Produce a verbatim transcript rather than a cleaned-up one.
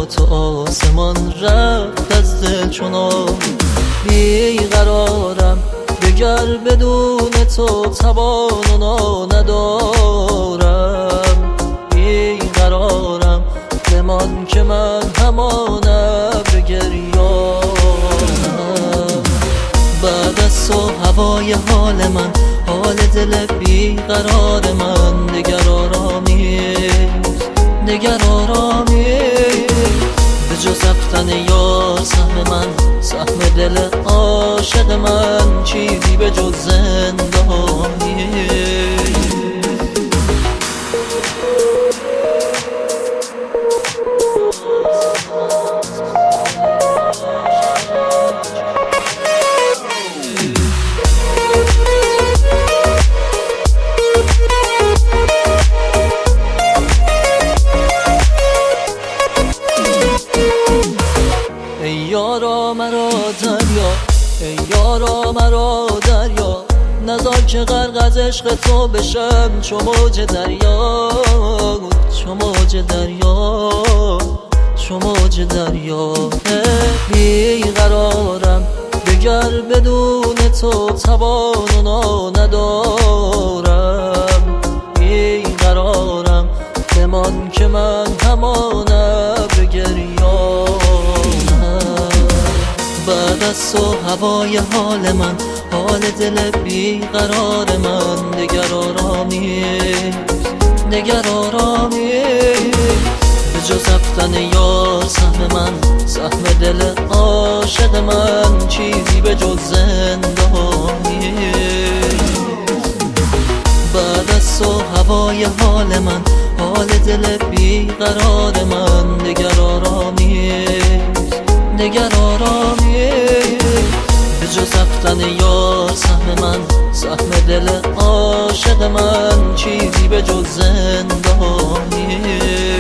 با تو آسمان رفت از دل چنان بیقرارم، دگر بدون تو توانونا ندارم. بیقرارم بمان که من همان ابر گریانم. بعد از تو هوای حال من، حال دل بیقرار من دگر آرامیست، دگر آرامیست. به جز رفتن یار سهم من، سهم دل عاشق من چیزی به جز زندانی. ای یارا مرا دریا، ای یارا مرا دریا، نذار که غرق از عشق تو بشم چو موج دریا، چو موج دریا، چو موج دریا. بیقرارم دگر بدون تو توانونا ندارم. بیقرارم بمان که من همان ابر گریانم. بعد از تو هوای حال من، حال دل بیقرار من دگر آرامیست، دگر آرامیست. به جز رفتن یار سهم من، سهم دل عاشق من چیزی به جز زندانی. بعد از تو هوای حال من، حال دل بیقرار من دگر آرامیست، دگر آرامیست. به جز رفتن یار سهم من، سهم دل عاشق من چیزی به جز زندانی.